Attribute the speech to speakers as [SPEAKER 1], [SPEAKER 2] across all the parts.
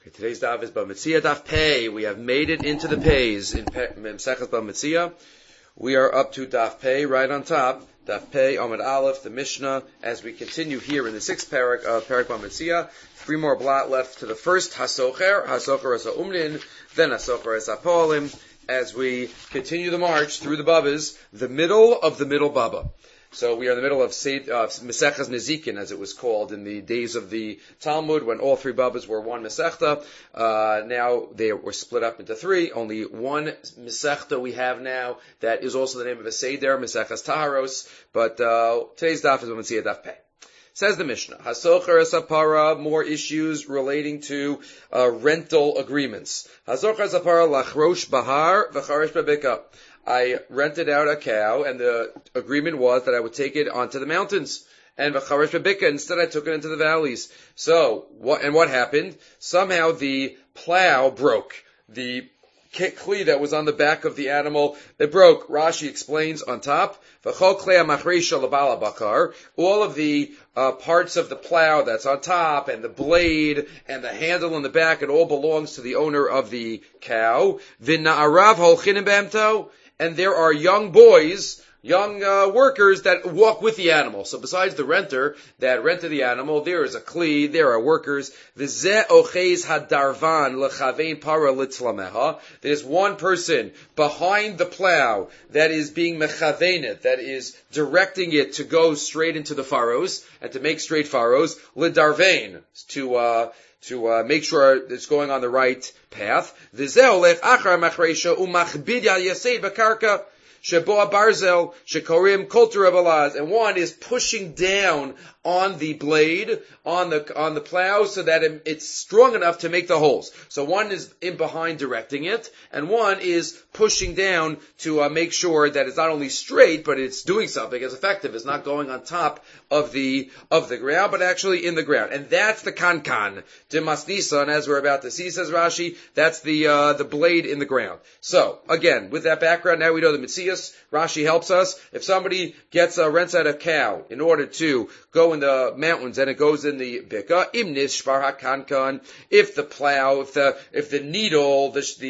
[SPEAKER 1] Today's daf is Bamitzia daf Pei. We have made it into the Peis in Mesechus Bamitzia. We are up to daf Pei, right on top. Daf Pei, Amud Aleph, the Mishnah. As we continue here in the sixth parak of Parak Bamitzia, 3 more blot left to the first Hasocher. Hasocher is a Umnin, then Hasocher is a Polim. As we continue the march through the Babas, the middle of the middle Baba. So we are in the middle of Mesechas Nezikin, as it was called in the days of the Talmud, when all 3 Babas were one Mesechta. Now they were split up into 3. Only one Mesechta we have now. That is also the name of a Seder, Mesechas Taharos. But today's daf is Bamitzia daf Pei. Says the Mishnah, Hasocher Sapara, more issues relating to rental agreements. Hasocher Sapara lachrosh bahar v'charesh bebika. I rented out a cow, and the agreement was that I would take it onto the mountains. And v'charesh bebika, instead I took it into the valleys. So, what happened? Somehow the plow broke. The kli that was on the back of the animal, it broke. Rashi explains on top, all of the parts of the plow that's on top, and the blade, and the handle in the back, it all belongs to the owner of the cow. And there are young boys, young workers that walk with the animal. So besides the renter that rented the animal, there is a kli, there are workers. There's one person behind the plow that is being mechavenet, that is directing it to go straight into the furrows, and to make straight furrows, lidarvein, to make sure it's going on the right path. Sheboa Barzel, Shekorim Kultura Balaz, and one is pushing down on the blade, on the plow, so that it's strong enough to make the holes. So one is in behind directing it, and one is pushing down to make sure that it's not only straight, but it's doing something as effective. It's not going on top of the ground, but actually in the ground. And that's the kankan, Dimas Nisan, as we're about to see, says Rashi, that's the blade in the ground. So, again, with that background, now we know the Mitzias. Rashi helps us. If somebody rents out a cow in order to go in the mountains and it goes in the bika, imnis shvar hakankan, if the plow, if the needle, the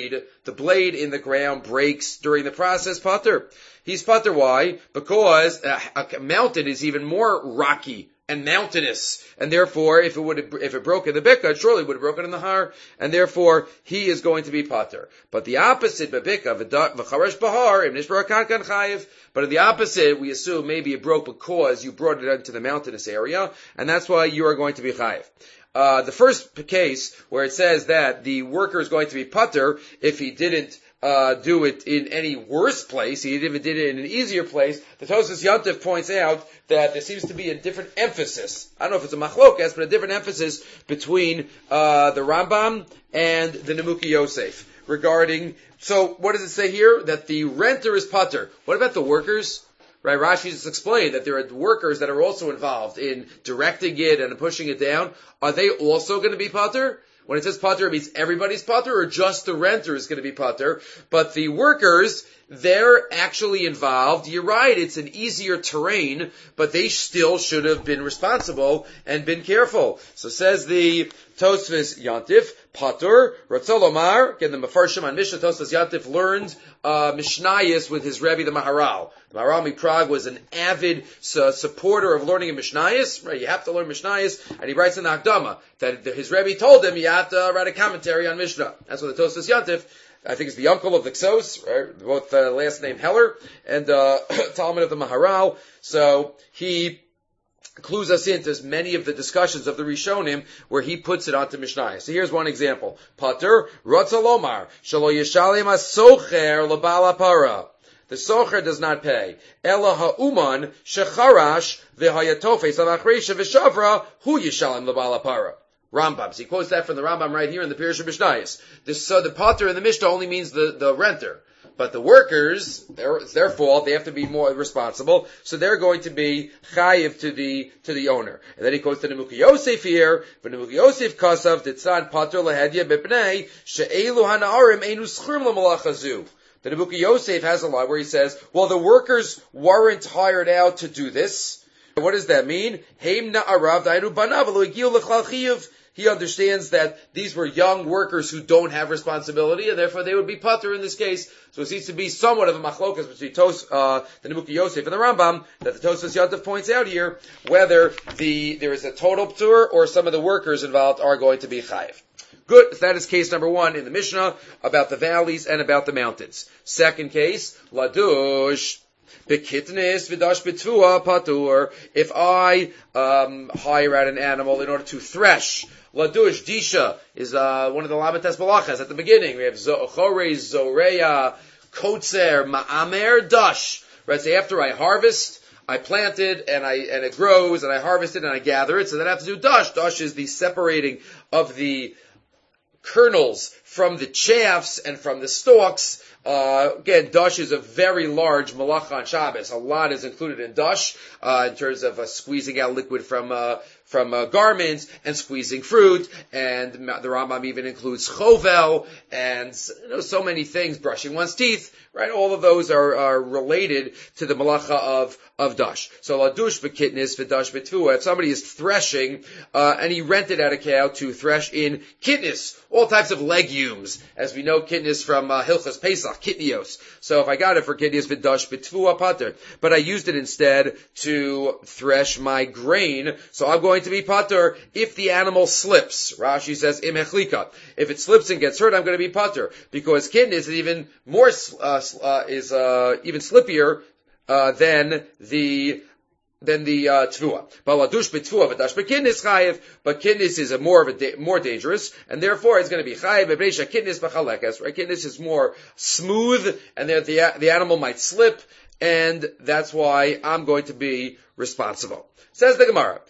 [SPEAKER 1] blade in the ground breaks during the process, pater. He's pater. Why? Because a mountain is even more rocky and mountainous, and therefore, if it broke in the bika, it surely would have broken in the har, and therefore he is going to be pater. But the opposite, bebika v'charesh bahar im nishbar kankan chayiv. But in the opposite, we assume maybe it broke because you brought it into the mountainous area, and that's why you are going to be chayiv. The first case where it says that the worker is going to be pater if he didn't do it in any worse place, he even did it in an easier place, the Tosfos Yontif points out that there seems to be a different emphasis. I don't know if it's a machlokas, but a different emphasis between the Rambam and the Nemuki Yosef regarding, so what does it say here? That the renter is pater. What about the workers? Right, Rashi just explained that there are workers that are also involved in directing it and pushing it down. Are they also going to be pater? When it says pater, it means everybody's pater, or just the renter is going to be pater. But the workers, they're actually involved. You're right, it's an easier terrain, but they still should have been responsible and been careful. So says the Tosfos Yontif, pater, Ratzolomar, again the Mefarshim on Mishnah, Tosfos Yontif learned Mishnayos with his Rebbe, the Maharal. The Maharal Miprag was an avid supporter of learning a Mishnayos. Right, you have to learn Mishnayos, and he writes in the Akdama that his Rebbe told him you have to write a commentary on Mishnah. That's what the Tosfos Yontif, I think it's the uncle of the Ksos, right? Both last name Heller, and Talmud of the Maharal. So he clues us into many of the discussions of the Rishonim where he puts it onto Mishnah. So here's one example. Pater, Ratzalomar, Shalo Yeshalim HaSocher L'Bal HaPara. The socher does not pay. Ela ha'uman shecharash v'hayatofes amachresha v'shavra hu yishalim L'Bal HaPara. Rambam. So he quotes that from the Rambam right here in the Pirush Mishnayos. So the pater in the Mishnah only means the renter. But the workers, it's their fault, they have to be more responsible, so they're going to be chayiv to the owner. And then he quotes the Nemuki Yosef here, but Nemuki Yosef kasav ditzan pater lahedya b'pnei she'elu hana'arim einu schrim l'malachazu. The Nebuchadnezzar Yosef has a line where he says, well, the workers weren't hired out to do this. What does that mean? he understands that these were young workers who don't have responsibility, and therefore they would be patur in this case. So it seems to be somewhat of a machlokas between the Nemuki Yosef and the Rambam, that the Tosfos Yontif points out here, whether there is a total patur or some of the workers involved are going to be chayiv. Good. So that is case number 1 in the Mishnah about the valleys and about the mountains. Second case, ladush. Bekitnis v'dash betvua patur. If I hire out an animal in order to thresh, ladush disha is one of the lamates malachas at the beginning. We have chorei, zoreya, kotzer, ma'amer, dash. Right. So after I harvest, I plant it and it grows, and I harvest it and I gather it. So then I have to do dash. Dash is the separating of the kernels from the chaffs and from the stalks. Again, dash is a very large malacha on Shabbos. A lot is included in dash in terms of squeezing out liquid from garments and squeezing fruit, and the Rambam even includes chovel and so many things, brushing one's teeth, right? All of those are related to the malacha of dash. So ladush bekitnis v'dash betvua. If somebody is threshing and he rented out a cow to thresh in kitnis, all types of legumes, as we know kitnis from Hilchas Pesach, kitnios. So if I got it for kitnis v'dash betvua pater, but I used it instead to thresh my grain, so I'm going to be pater if the animal slips. Rashi says im hechlika. If it slips and gets hurt, I'm going to be pater, because kitnis is even more even slippier than the tvua. Baladush betvua v'dash bekitnis chayiv, but kitnis is more dangerous, and therefore it's going to be chayiv. B'reisha kitnis b'chalekas. Right? Kitnis is more smooth, and the animal might slip, and that's why I'm going to be responsible. Says the Gemara.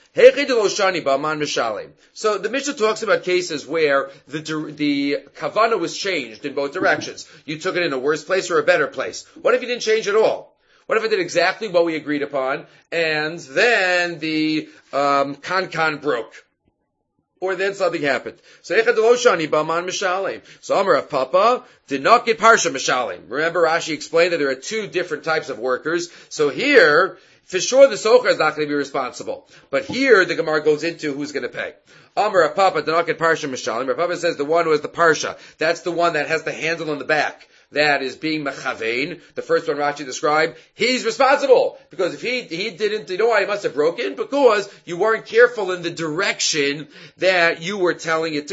[SPEAKER 1] So the Mishnah talks about cases where the kavana was changed in both directions. You took it in a worse place or a better place. What if you didn't change at all? What if I did exactly what we agreed upon, and then the kan broke? Or then something happened. So Amar of Papa did not get Parsha Mishalim. Remember, Rashi explained that there are 2 different types of workers. So here, for sure the socher is not going to be responsible. But here the Gemara goes into who's going to pay. Amar of Papa did not get Parsha Mishalim. Rav Papa says the one who has the Parsha, that's the one that has the handle on the back. That is being mechavein. The first one Rashi described, he's responsible. Because if he didn't, you know why he must have broken? Because you weren't careful in the direction that you were telling it to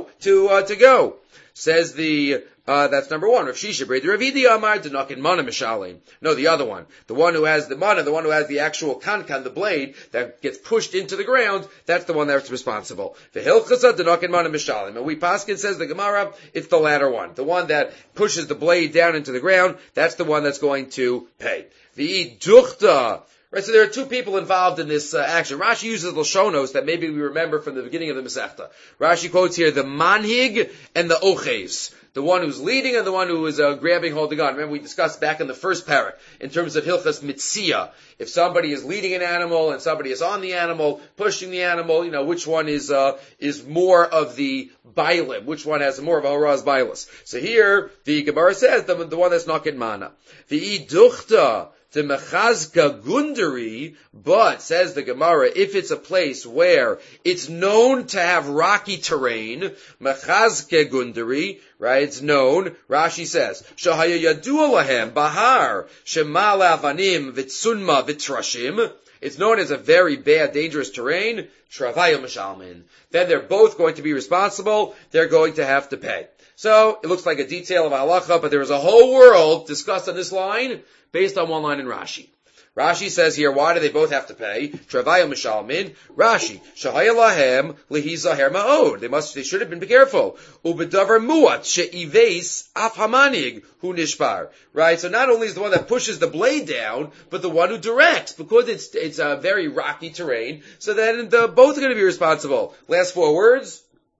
[SPEAKER 1] go. Says that's number 1. Rav Shisha Brei Ravidi Amar Denakin Mana Mishalim. No, the other one. The one who has the mana, the one who has the actual kankan, the blade, that gets pushed into the ground, that's the one that's responsible. The Hilchasa Denakin Mana Mishalim. And we Paskin says the Gemara, it's the latter one. The one that pushes the blade down into the ground, that's the one that's going to pay. The Duchta. Right, so there are 2 people involved in this action. Rashi uses Lashonos that maybe we remember from the beginning of the Masechta. Rashi quotes here the manhig and the oches. The one who's leading and the one who is grabbing hold of the gun. Remember we discussed back in the first parak in terms of Hilchas Mitzia. If somebody is leading an animal and somebody is on the animal, pushing the animal, which one is more of the bailim, which one has more of a horaz bailis. So here the Gemara says the one that's not getting mana. The iduchta. The mechazka gundari, but says the Gemara, if it's a place where it's known to have rocky terrain, mechazka gundari, right? It's known. Rashi says, shahaya yadua lahem bahar shemal avanim vitsunma vitrashim. It's known as a very bad, dangerous terrain. Travaya mishalmin. Then they're both going to be responsible. They're going to have to pay. So it looks like a detail of halacha, but there is a whole world discussed on this line based on one line in Rashi. Rashi says here, why do they both have to pay? Travaya mishalmin. Rashi, shahaya lahem lihizaher ma'od. They should have been careful. Ubedavar muat she'ives af hamanig hu nishbar. Right? So not only is the one that pushes the blade down, but the one who directs, because it's a very rocky terrain. So then both are going to be responsible. Last 4 words.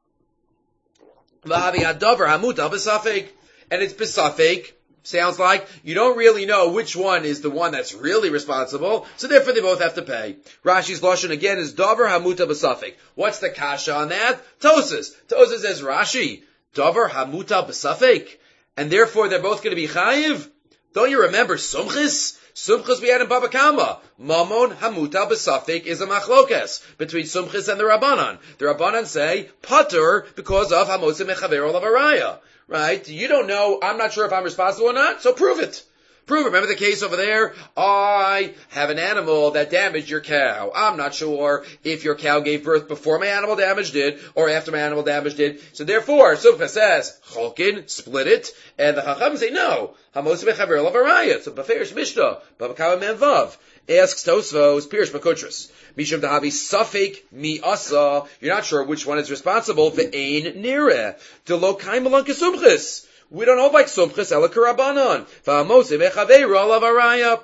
[SPEAKER 1] And it's besafek. Sounds like you don't really know which one is the one that's really responsible, so therefore they both have to pay. Rashi's lashon again is davar hamuta besafek. What's the kasha on that? Tosas says Rashi, davar hamuta besafek, and therefore they're both going to be chayiv. Don't you remember Sumchis? Sumchis we had in Baba Kama. Mamon Hamuta B'Safek is a machlokes between Sumchis and the Rabbanan. The Rabbanan say, Pater, because of Hamotze Mechaver Olav Araya. Right? You don't know, I'm not sure if I'm responsible or not, so prove it. Prove it. Remember the case over there? I have an animal that damaged your cow. I'm not sure if your cow gave birth before my animal damaged it or after my animal damaged it. So therefore, Sumcha says, Cholkin, split it. And the Chacham say, no. Hamos mechaver lavaraya. So Baferish Mishnah, Babakawa Menvav. Asks Tosfos, Pirish Makutris. Mishum Dahavi Safek Mi Asa. You're not sure which one is responsible. Ve'ein Nire. Delo Kaimalan Kesumchis. We don't hold like Sumchis Ela Karabanan. Fa'amose mechaver lavaraya.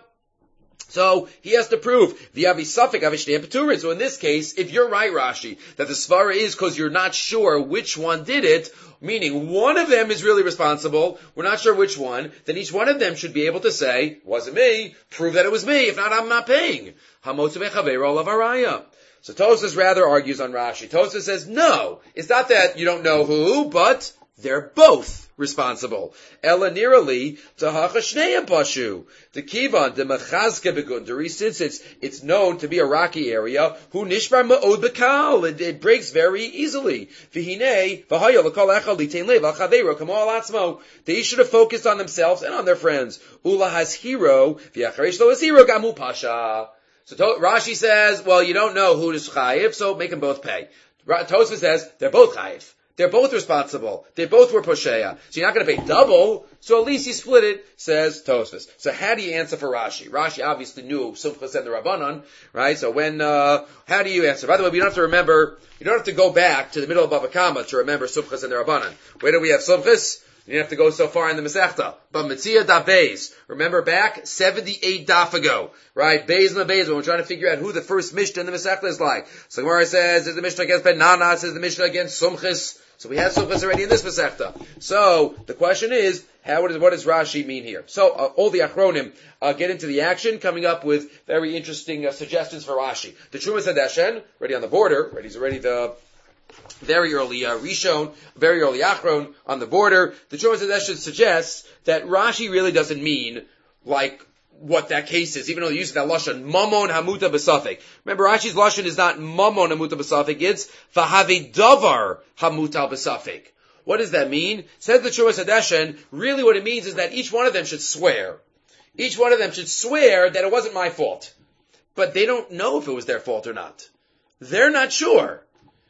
[SPEAKER 1] So he has to prove the avisafik avishnei peturin. So in this case, if you're right, Rashi, that the svara is because you're not sure which one did it, meaning one of them is really responsible, we're not sure which one, then each one of them should be able to say, wasn't me, prove that it was me, if not, I'm not paying. Hamotzu mechaveiro lavaraya. So Tosfos rather argues on Rashi. Tosfos says, no, it's not that you don't know who, but they're both responsible. Ela nirali tahachashnei pashu. The kivan the mechazke begundari, since it's known to be a rocky area, hu nishbar ma'od bekal. It breaks very easily. V'hinei v'haya l'kol echad litein lev al chaveiro kamo al atzmo. They should have focused on themselves and on their friends. Ula has hero v'acharesh lo has hero gamu pasha. So Rashi says, well, you don't know who is chayiv, so make them both pay. Tosfos says they're both chayiv. They're both responsible. They both were posheya. So you're not going to pay double, so at least you split it, says Tosfos. So how do you answer for Rashi? Rashi obviously knew Sumchis and the Rabbanan, right? So how do you answer? By the way, we don't have to remember, you don't have to go back to the middle of Bava Kama to remember Sumchis and the Rabbanan. Where do we have Sumchis? You don't have to go so far in the Masechta. But Metzia da Beis. Remember back 78 daf ago. Right? Beis and the Beis, when we're trying to figure out who the first Mishnah in the Masechta is like. So Gemara says, is the Mishnah against Ben Nanas? Is the Mishnah against Sumchis? So we have Sumchis already in this Masechta. So the question is, what does Rashi mean here? So all the Achronim get into the action, coming up with very interesting suggestions for Rashi. The Trumas Hadeshen, ready on the border, he's already the very early Rishon, very early Achron on the border. The Trumas Hadeshen suggests that Rashi really doesn't mean like what that case is, even though he uses that lashon, mamon hamuta b'safek. Remember, Rashi's lashon is not mamon hamuta b'safek, it's v'havei davar hamuta b'safek. What does that mean? Says the Trumas Hadeshen, really what it means is that each one of them should swear. Each one of them should swear that it wasn't my fault. But they don't know if it was their fault or not. They're not sure.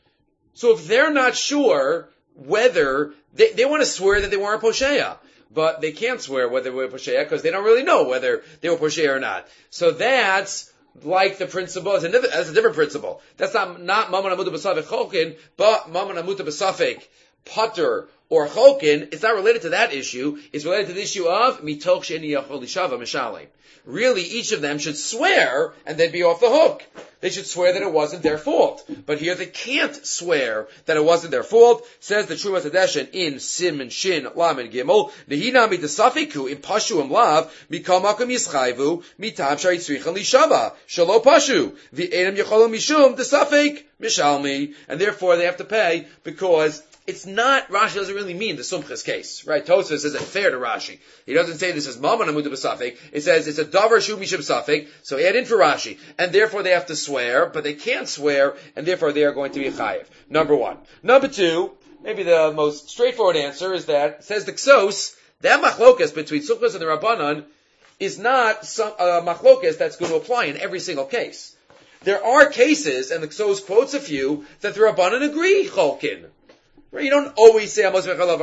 [SPEAKER 1] So if they're not sure whether, they want to swear that they weren't posheya. But they can't swear whether they were posheya because they don't really know whether they were posheya or not. So that's like the principle, that's a different principle. That's not mamon hamuta b'safek cholkin, but mamon hamuta b'safek pater or cholkin. It's not related to that issue. It's related to the issue of mitoch she'eni yachol lishava mishalim. Really, each of them should swear and they'd be off the hook. They should swear that it wasn't their fault. But here they can't swear that it wasn't their fault. Says the Trumas Hadeshen in Sim Shin Lam and Gimel. Nehina mitasafiku in pashu lav mikol makom yischayvu mitam shari tzrichan lishava shalo pashu v'enam yacholom mishum desafik mishalmi. And therefore they have to pay because it's not, Rashi doesn't really mean the Sumchis case, right? Tosfos isn't fair to Rashi. He doesn't say this is mamon hamuta b'safek. It says it's a davar shu mishum safek, so add in for Rashi. And therefore they have to swear, but they can't swear, and therefore they are going to be chayiv. Number one. Number two, maybe the most straightforward answer is that, says the Ksos, that machlokas between Sumchis and the Rabbanan is not some machlokas that's going to apply in every single case. There are cases, and the Ksos quotes a few, that the Rabbanan agree cholkin. You don't always say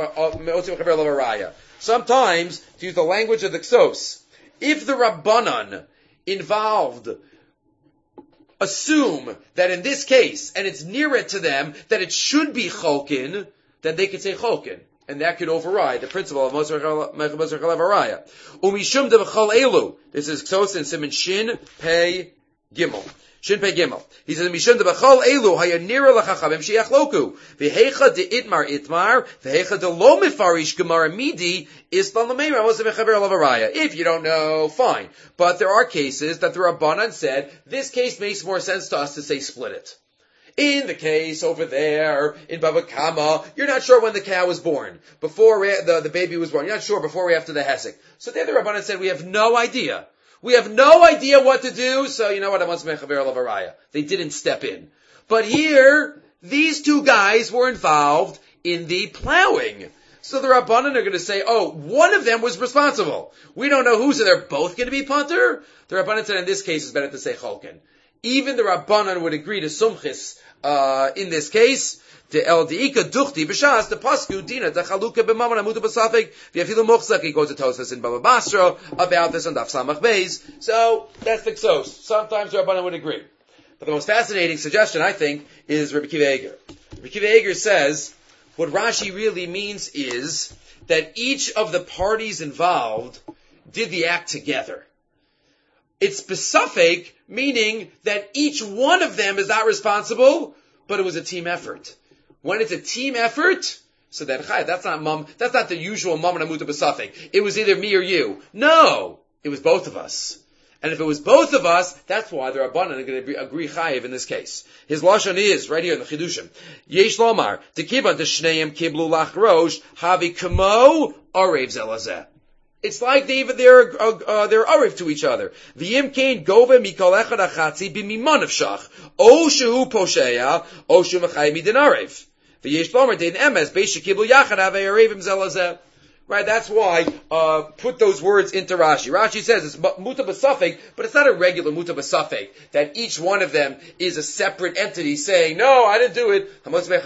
[SPEAKER 1] sometimes, to use the language of the Ksos, if the Rabbanan involved assume that in this case, and it's near it to them, that it should be cholkin, then they could say cholkin. And that could override the principle of Mosar Chalaraya. Umishum de b'chol elu. This is Ksos in Siman Shin Pei Gimel. Shin Pei Gimel. He says, Mishum de b'chol elu hayanira l'chachavim sheyachloku. V'hecha de itmar, v'hecha de lo mifarish gemara midi, ispan l'meimar mosar mechaber lavaraya. If you don't know, fine. But there are cases that the Rabbanan said, this case makes more sense to us to say split it. In the case over there, in Baba Kama, you're not sure when the cow was born. Before the baby was born. You're not sure before or after the Hesek. So there the Rabbanan said, we have no idea. We have no idea what to do, so you know what, I want to make a Chaver Lavaraya. They didn't step in. But here, these two guys were involved in the plowing. So the Rabbanan are going to say, one of them was responsible. We don't know who, so they're both going to be punter? The Rabbanan said in this case it's better to say Cholken. Even the Rabbanan would agree to Sumchis in this case. The El Deika Duchti B'Shas the Pasku Dina the Chaluka B'Maman Amuta B'Safik V'Afilu Mochzak. He goes to Tosfos in Baba Basra about this on Daf Samach Beis. So that's the Ksos. Sometimes the Rabbanan would agree, but the most fascinating suggestion I think is Rabbi Akiva Eiger. Rabbi Akiva Eiger says what Rashi really means is that each of the parties involved did the act together. It's B'Safik, meaning that each one of them is not responsible, but it was a team effort. When it's a team effort, so that's not the usual mom and amuta b'safek. It was either me or you. No, it was both of us. And if it was both of us, that's why the Rabbanan are going to agree chayiv in this case. His lashon is right here in the chidushim. Yesh lomar tekiban d'shneim kiblu lachrosh havi kamo arev zelazeh. It's like they're arev to each other. V'yim kein gove mikol echad achatzi b'miman of shach. O shehu posheya, o shehu mechayim midin arev. V'yesh lomer dein emes beishe kiblu yachad have arevim zelazeh. Right, that's why, put those words into Rashi. Rashi says it's muta b'safek, but it's not a regular muta b'safek, that each one of them is a separate entity saying, no, I didn't do it,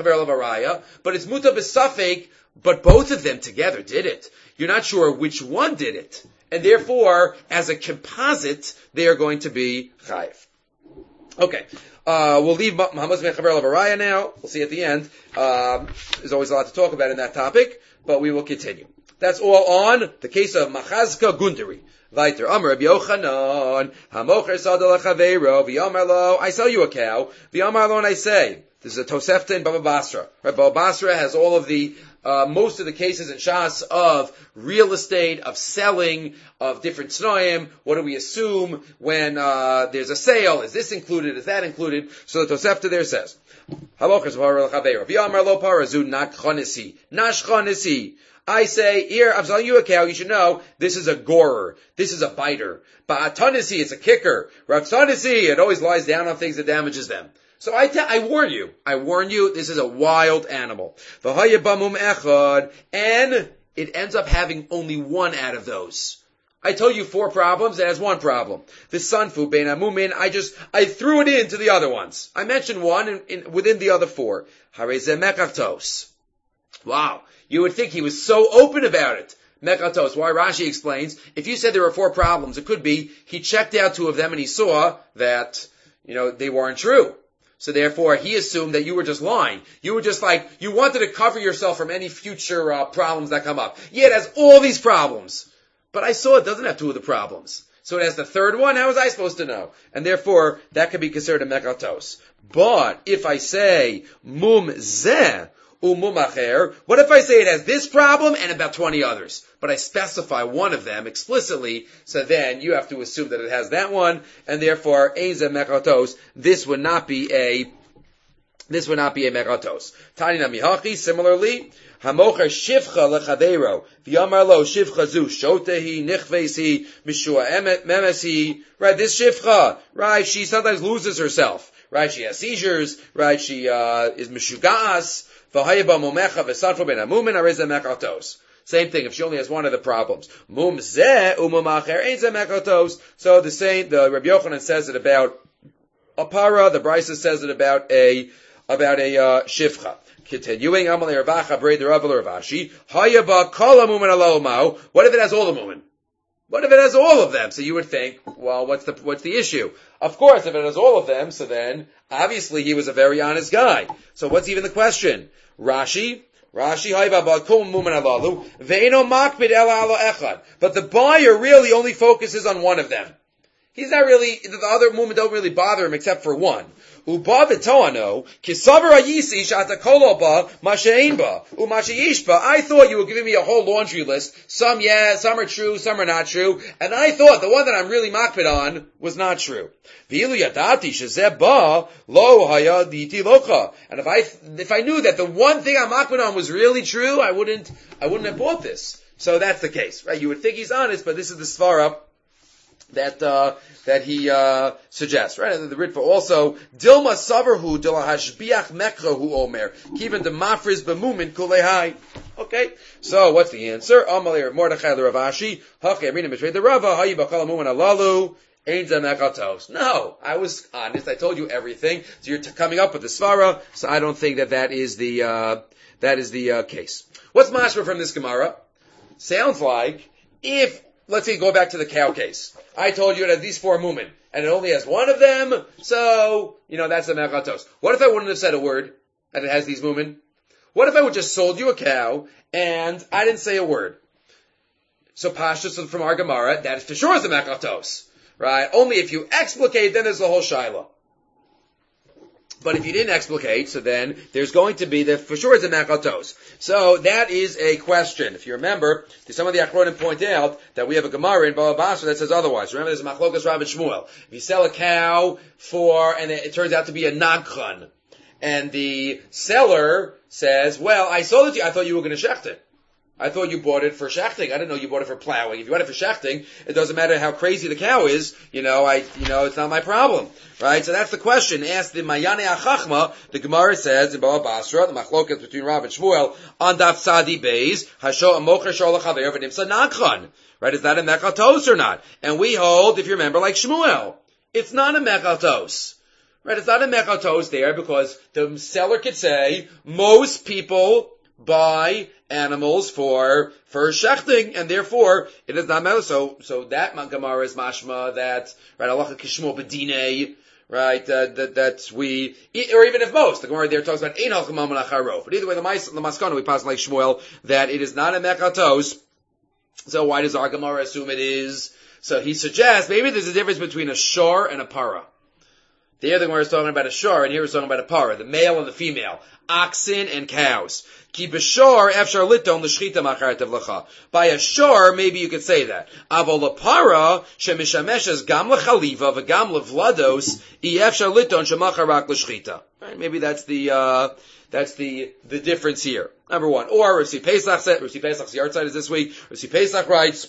[SPEAKER 1] but it's muta b'safek, but both of them together did it. You're not sure which one did it. And therefore, as a composite, they are going to be chayiv. Okay. We'll leave Hamas Mechaber Lavaraya now. We'll see at the end. There's always a lot to talk about in that topic, but we will continue. That's all on the case of Machazka Gundari. Weiter. Amar Rabbi Yochanan, Hamocher Sadal Chaveiro, V'Yamar Lo, I sell you a cow. V'Yamar Lo, and I say, this is a Tosefta in Baba Basra. Right, Baba Basra has all of the, most of the cases in Shas of real estate, of selling, of different tznoim. What do we assume when, there's a sale? Is this included? Is that included? So the Tosefta there says, Hamocher Sadal Chaveiro, V'Yamar Lo Parazu, Nak Chanisi, Nash Chanisi. I say, here, I'm selling you a cow, you should know, this is a gorer, this is a biter. Ba'atanisi, it's a kicker. Ratzanisi, it always lies down on things that damages them. So I warn you, this is a wild animal. V'hayabamum echad, and it ends up having only one out of those. I told you 4 problems, it has 1 problem. The sunfu bein amumin, I threw it into the other ones. I mentioned one within the other 4. Harezeh mekavtos. Wow. You would think he was so open about it. Mekatos. Why Rashi explains, if you said there were 4 problems, it could be he checked out 2 of them and he saw that, they weren't true. So therefore, he assumed that you were just lying. You were just like, you wanted to cover yourself from any future problems that come up. Yeah, it has all these problems. But I saw it doesn't have 2 of the problems. So it has the 3rd one, how was I supposed to know? And therefore, that could be considered a mekatos. But if I say, mum zeh, what if I say it has this problem and about 20 others, but I specify one of them explicitly, so then you have to assume that it has that one, and therefore, this would not be a mekatos. Tanina mihachi, similarly, hamocher shivcha lechaveiro, v'yamar lo shivcha zu, shotehi, nichvesi, mishua memesi, right, this shivcha, right, she sometimes loses herself, right, she has seizures, right, she is mishugas, same thing, if she only has one of the problems. So the Rabbi Yochanan says it about a para, the Brisa says it about a shivcha. Continuing, what if it has all the mumin? What if it has all of them? So you would think, well, what's the issue? Of course, if it has all of them, so then, obviously he was a very honest guy. So what's even the question? Rashi, but the buyer really only focuses on one of them. He's not really, the other movement don't really bother him except for one. Uba v'toano, kisavar ayisi shata koloba, mashein ba, umasheyish ba. I thought you were giving me a whole laundry list. Some some are true, some are not true. And I thought the one that I'm really makpid on was not true. V'ilu yadati shezeh ba, lo haya diti locha. And if I knew that the one thing I'm makpid on was really true, I wouldn't have bought this. So that's the case, right? You would think he's honest, but this is the svara that he suggests, right? And the Ritva also Dilma Savarhu Dila Hashbiach Mekrahu Omer Kivan de Mafriz Bemumin Kulehai. Okay, so what's the answer? Amalir Mordechai Ravashi Hake Rina Mitrei the Rava Hayi Bakala Mumin Alalu. No, I was honest. I told you everything. So you're coming up with the svara. So I don't think that is the case. What's mashma from this Gemara? Sounds like if, let's say, go back to the cow case. I told you it has these 4 mumin, and it only has one of them, so, that's the mechatos. What if I wouldn't have said a word, and it has these mumin? What if I would just sold you a cow, and I didn't say a word? So pashtus from our Gemara, that for sure is the mechatos, right? Only if you explicate, then there's the whole shaila. But if you didn't explicate, so then there's going to be for sure it's a mechatos. So that is a question. If you remember, some of the achronim point out that we have a Gemara in Baba Basra that says otherwise. Remember, there's a machlokas Rav and Shmuel. If you sell a cow and it turns out to be a nagchan, and the seller says, well, I sold it to you, I thought you were going to shecht it. I thought you bought it for shechting. I didn't know you bought it for plowing. If you bought it for shechting, it doesn't matter how crazy the cow is. It's not my problem, right? So that's the question. Ask the Mayane Achachma. The Gemara says in Baba Basra, the machloket between Rav and Shmuel on Daf Tzadi Beis, Hasho Amocher Shol Chaver V'Nimsa Nagchan. Right? Is that a mechatos or not? And we hold, if you remember, like Shmuel, it's not a mechatos. Right? It's not a mechatos there because the seller could say most people buy animals for shechting, and therefore it is not metal. So that Gemara is mashma that, right, halacha kishmo bedine, right, that we, or even if most, the Gemara there talks about ein halachim mammon acharov. But either way, the maskana we pass like Shmuel that it is not a mechatos. So why does our Gemara assume it is? So he suggests maybe there's a difference between a shor and a para. The other Gemara is talking about a shor, and here we're talking about a para, the male and the female, oxen and cows. Ki b'shor efshar liton l'shchita macharet avlacha. By a shor, maybe you could say that. Avol l'para shemishameshes gam l'chaliva v'gam l'vlados I efshar liton shemacharak l'shchita. Right? Maybe that's the difference here. Number one. Or Rav Pesach said, Rav Pesach's yard side is this week. Rav Pesach writes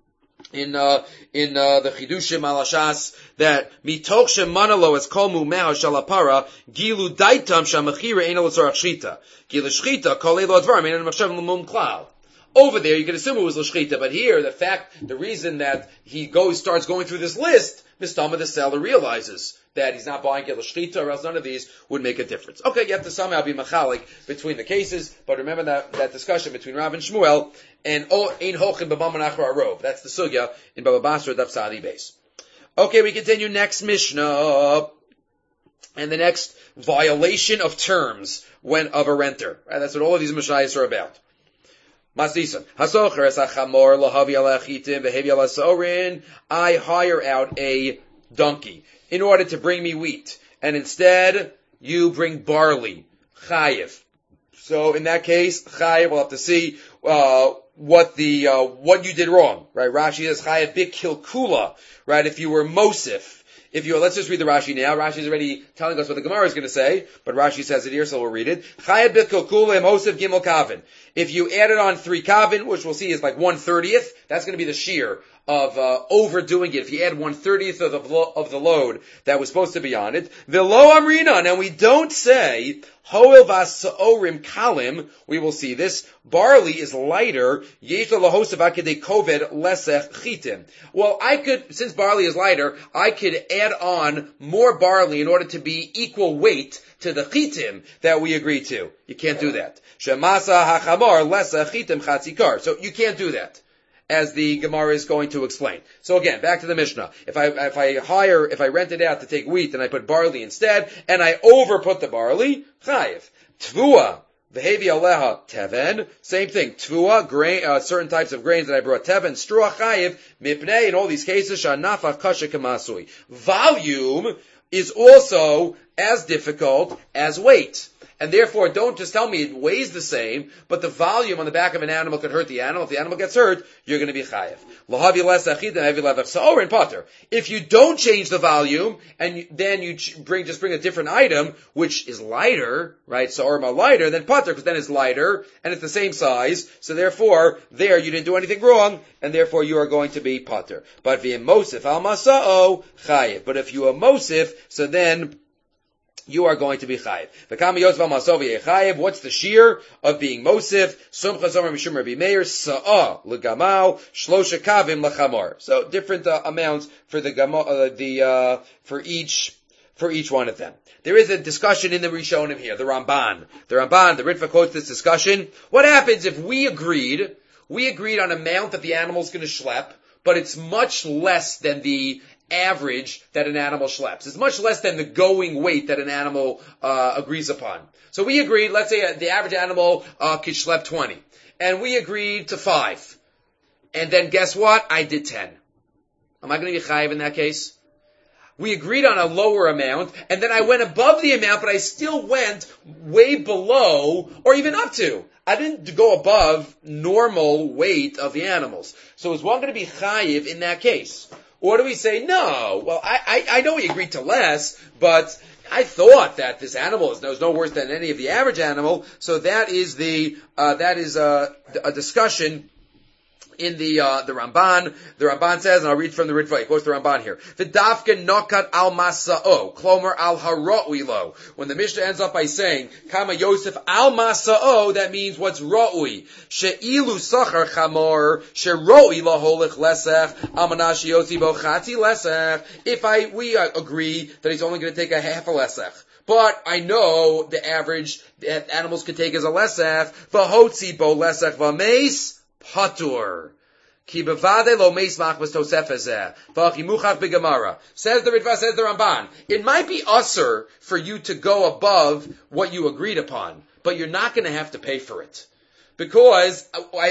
[SPEAKER 1] in the Chidushim Alashas that mitoch shemanalo es kol mumeh shalapara gilu daitam shamachira ein l'tzorach shchita gilu shchita kol elo advarim ein machshav l'mum klal. Over there, you can assume it was l'shchita, but here, the reason that he starts going through this list, Mistama the seller realizes that he's not buying it l'shchita, or else none of these would make a difference. Okay, you have to somehow be machalik between the cases, but remember that discussion between Rav and Shmuel, and ein hochin b'mammon achar arov. That's the sugya in Baba Basra Daf Tzadi Beis. Okay, we continue next Mishnah, and the next violation of terms of a renter. Right? That's what all of these Mishnayos are about. Masdisan. Hasocher es achamor lahavi ala achitim vehevi ala sorin. I hire out a donkey in order to bring me wheat, and instead you bring barley. Chayiv. So in that case, chayiv, we'll have to see what you did wrong. Right? Rashi says chayiv bik kilkula. Right? If you were mosif. Let's just read the Rashi now. Rashi is already telling us what the Gemara is going to say, but Rashi says it here, so we'll read it. Chayav bik kilkula mosif gimel kavin. If you added on 3 kavin, which we'll see is like 1/30th, that's going to be the shear of overdoing it. If you add 1/30th of the load that was supposed to be on it, v'lo amrina, and we don't say hoel vasa'orim kalim. We will see this barley is lighter. Yeshla lahosav akidei koved lesech chitim. Well, since barley is lighter, I could add on more barley in order to be equal weight to the chitim that we agreed to. You can't do that. Shemasa hachamor lesech chitim chatzikar. So you can't do that, as the Gemara is going to explain. So again, back to the Mishnah. If I rent it out to take wheat and I put barley instead, and I overput the barley, chayiv. Tvua V'hevi aleha teven, same thing. Tvua, grain, certain types of grains that I brought. Teven, strua chayiv, mipnei, in all these cases, shanafach kasha kamasui. Volume is also as difficult as weight. And therefore, don't just tell me it weighs the same, but the volume on the back of an animal could hurt the animal. If the animal gets hurt, you're going to be chayiv. In potter. If you don't change the volume, and then you bring a different item, which is lighter, right? Sa'orma lighter, then potter, because then it's lighter, and it's the same size, so therefore, there you didn't do anything wrong, and therefore you are going to be potter. But v'im mosif al masa'o, chayiv. But if you are mosif, so then you are going to be chayiv. What's the shear of being mosif? So different amounts for for each one of them. There is a discussion in the Rishonim here, the Ramban. The Ritva quotes this discussion. What happens if we agreed on amount that the animal's going to schlep, but it's much less than the average that an animal schleps. It's much less than the going weight that an animal agrees upon. So we agreed, let's say the average animal could schlep 20. And we agreed to 5. And then guess what? I did 10. Am I going to be chayiv in that case? We agreed on a lower amount, and then I went above the amount, but I still went way below, or even up to. I didn't go above normal weight of the animals. So is one going to be chayiv in that case? Or do we say, no, well, I know we agreed to less, but I thought that this animal is no worse than any of the average animal, so that is a discussion in the Ramban. The Ramban says, and I'll read from the Ritva, he quotes the Ramban here. V'dafke nokat al masa'o, klomer al hara'ui lo. When the Mishnah ends up by saying, kama Yosef al masa'o, that means what's ra'ui. She'ilu sachar chamor, she'ro'i laholich lesech, amanash yotzi bo chatzi lesech. If we agree that he's only going to take a half a lesech. But I know the average that animals could take is a lesech, v'hotzi bo lesech v'meis, Patur. Ki bevade lo meis machmas tosef ezeh. V'achimuchach begamara. Says the Ritva, says the Ramban. It might be usher for you to go above what you agreed upon, but you're not going to have to pay for it. Because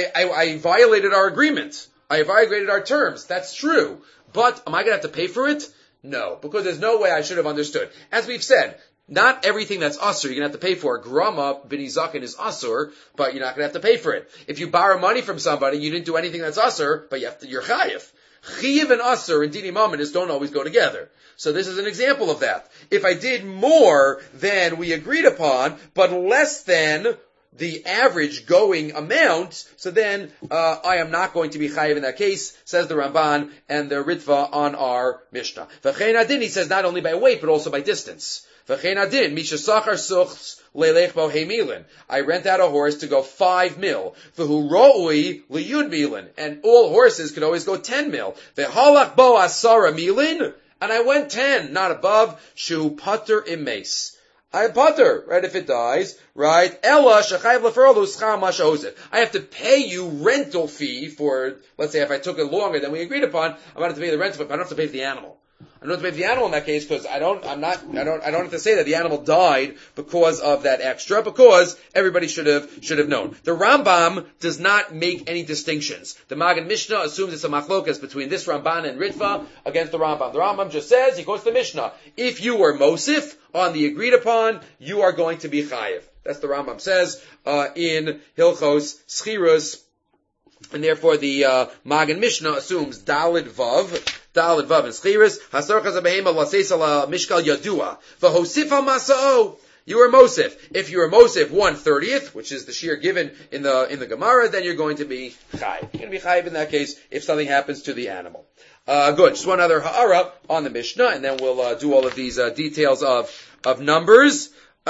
[SPEAKER 1] I violated our agreement. I violated our terms. That's true. But am I going to have to pay for it? No. Because there's no way I should have understood. As we've said, not everything that's asur you're going to have to pay for. Grama b'nizakin is asur, but you're not going to have to pay for it. If you borrow money from somebody, you didn't do anything that's asur, but you're chayiv. Chayiv and asur and dini mamanis don't always go together. So this is an example of that. If I did more than we agreed upon, but less than the average going amount, so then I am not going to be chayiv in that case, says the Ramban and the Ritva on our Mishnah. V'chein adin, he says not only by weight, but also by distance. V'chein adin, misha sachar suchs leilech bo heimilin. I rent out a horse to go 5 mil. V'hu ro'ui liyud milin. And all horses could always go 10 mil. V'halach bo asara milin. And I went 10, not above. Shu pater imes. I pater, right, if it dies, right? Ella shachayv leferolu schar mashahozet. I have to pay you rental fee for, let's say if I took it longer than we agreed upon, I'm going to have to pay the rental fee, but I don't have to pay for the animal. I don't have to pay for the animal in that case because I don't have to say that the animal died because of that extra, because everybody should have known. The Rambam does not make any distinctions. The Magen Mishnah assumes it's a machlokas between this Ramban and Ritva against the Rambam. The Rambam just says, he quotes the Mishnah, if you were Mosif on the agreed upon, you are going to be chayiv. That's the Rambam says, in Hilchos Schirus. And therefore the Magen Mishnah assumes Dalid Vav and Schiris, Hasar Chazabahema Lasesala Mishkal Yadua, Vahosifa Masao. You are Mosif. If you are Mosif 1/30th, which is the shear given in the Gemara, then you're going to be chayiv. You're going to be chayiv in that case if something happens to the animal. Good. Just one other ha'ara on the Mishnah, and then we'll do all of these details of numbers.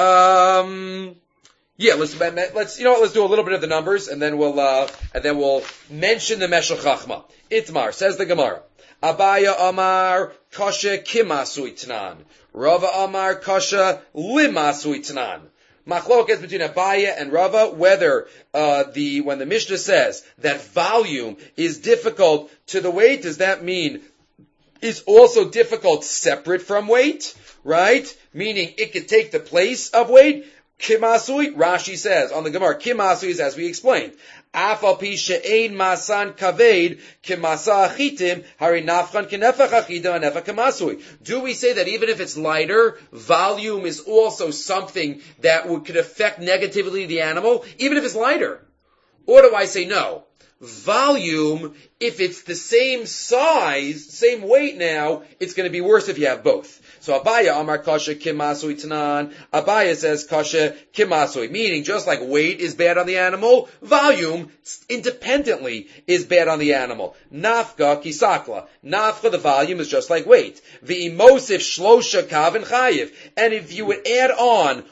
[SPEAKER 1] Yeah, let's do a little bit of the numbers, and then we'll mention the Meshech Chachma. Itmar says the Gemara. Abaya Amar Kasha Kimasui Tnan. Rava Amar Kasha Limasui Tnan. Machlokes between Abaya and Rava whether when the Mishnah says that volume is difficult to the weight, does that mean it's also difficult separate from weight, right? Meaning it could take the place of weight. Kimasui, Rashi says on the Gemara, Kimasui is as we explained. Afal pi she'ein masan kaved kimasa achitim hari nafchan kinefach achida anefach kimasui. Do we say that even if it's lighter, volume is also something that could affect negatively the animal, even if it's lighter? Or do I say no? Volume, if it's the same size, same weight now, it's going to be worse if you have both. So Abaya Amar Kasha Kimasui Tanan. Abaya says Kasha Kimasui, meaning just like weight is bad on the animal, volume independently is bad on the animal. Nafka Kisakla. Nafka, the volume is just like weight. V'imosif Shlosha Kavin Chayiv. And if you would add on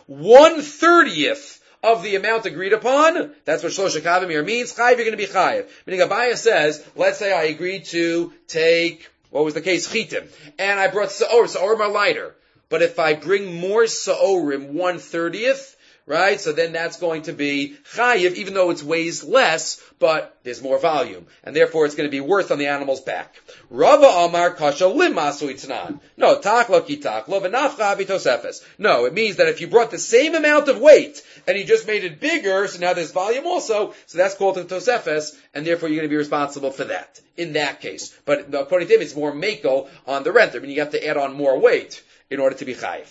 [SPEAKER 1] 1/30th of the amount agreed upon, that's what Shlosha Kavim here means, Chayiv, you're going to be Chayiv. Meaning Abaya says, let's say I agreed to take, what was the case? Chitim. And I brought Sa'orim are lighter. But if I bring more Sa'orim, 1/30th, right? So then that's going to be Chayiv, even though it weighs less, but there's more volume. And therefore it's going to be worse on the animal's back. Rava Amar Kasha Limasu Itnan. No, Takla ki Takla, V'nafcha Avitosefes. No, it means that if you brought the same amount of weight, and you just made it bigger, so now there's volume also, so that's called a Tosefes, and therefore you're going to be responsible for that, in that case. But according to him, it's more makel on the renter. I mean, you have to add on more weight in order to be chayiv.